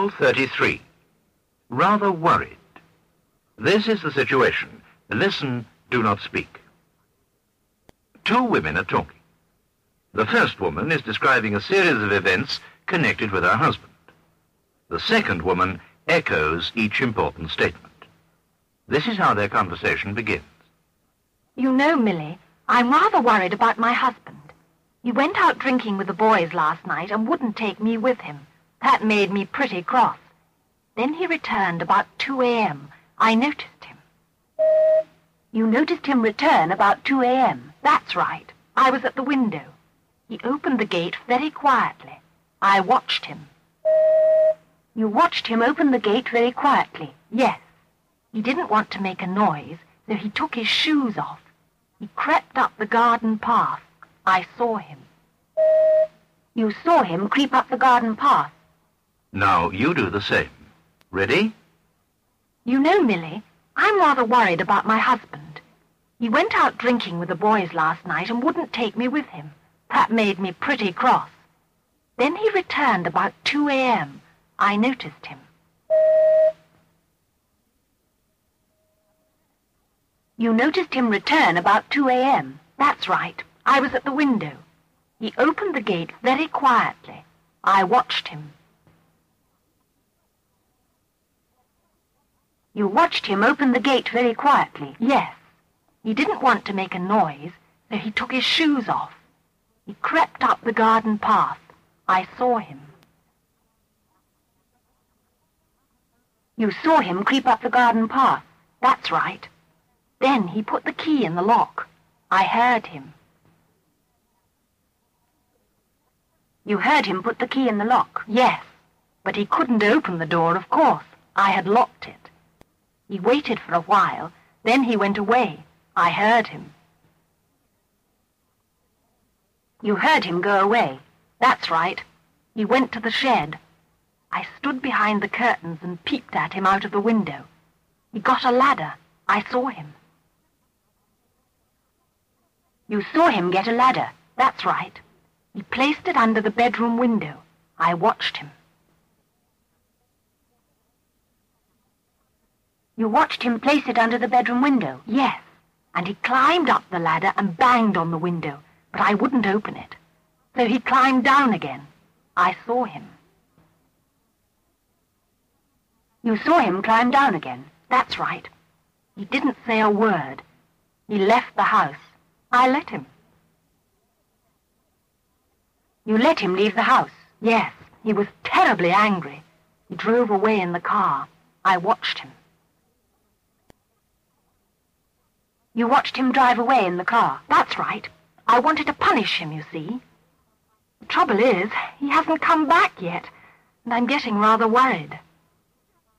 Rule 33. Rather worried. This is the situation. Listen, do not speak. Two women are talking. The first woman is describing a series of events connected with her husband. The second woman echoes each important statement. This is how their conversation begins. You know, Millie, I'm rather worried about my husband. He went out drinking with the boys last night and wouldn't take me with him. That made me pretty cross. Then he returned about 2 a.m. I noticed him. You noticed him return about 2 a.m. That's right. I was at the window. He opened the gate very quietly. I watched him. You watched him open the gate very quietly. Yes. He didn't want to make a noise, so he took his shoes off. He crept up the garden path. I saw him. You saw him creep up the garden path. Now you do the same. Ready? You know, Millie, I'm rather worried about my husband. He went out drinking with the boys last night and wouldn't take me with him. That made me pretty cross. Then he returned about 2 a.m. I noticed him. You noticed him return about 2 a.m. That's right. I was at the window. He opened the gate very quietly. I watched him. You watched him open the gate very quietly. Yes. He didn't want to make a noise, so he took his shoes off. He crept up the garden path. I saw him. You saw him creep up the garden path. That's right. Then he put the key in the lock. I heard him. You heard him put the key in the lock? Yes. But he couldn't open the door, of course. I had locked it. He waited for a while, then he went away. I heard him. You heard him go away. That's right. He went to the shed. I stood behind the curtains and peeped at him out of the window. He got a ladder. I saw him. You saw him get a ladder. That's right. He placed it under the bedroom window. I watched him. You watched him place it under the bedroom window? Yes. And he climbed up the ladder and banged on the window, but I wouldn't open it. So he climbed down again. I saw him. You saw him climb down again? That's right. He didn't say a word. He left the house. I let him. You let him leave the house? Yes. He was terribly angry. He drove away in the car. I watched him. You watched him drive away in the car? That's right. I wanted to punish him, you see. The trouble is, he hasn't come back yet, and I'm getting rather worried.